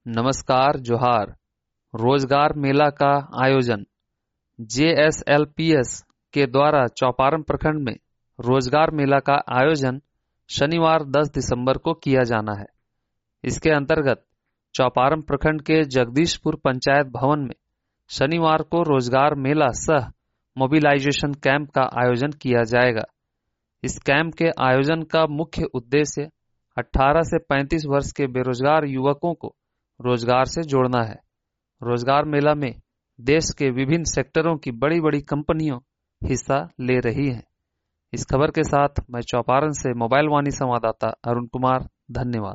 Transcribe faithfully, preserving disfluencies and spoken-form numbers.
नमस्कार जोहार। रोजगार मेला का आयोजन J S L P S के द्वारा चौपारण प्रखंड में रोजगार मेला का आयोजन शनिवार दस दिसंबर को किया जाना है। इसके अंतर्गत चौपारण प्रखंड के जगदीशपुर पंचायत भवन में शनिवार को रोजगार मेला सह मोबिलाइजेशन कैंप का आयोजन किया जाएगा। इस कैंप के आयोजन का मुख्य उद्देश्य अठारह से पैंतीस वर्ष के बेरोजगार युवकों को रोजगार से जोड़ना है। रोजगार मेला में देश के विभिन्न सेक्टरों की बड़ी बड़ी कंपनियों हिस्सा ले रही हैं। इस खबर के साथ मैं चौपारण से मोबाइल वाणी संवाददाता अरुण कुमार, धन्यवाद।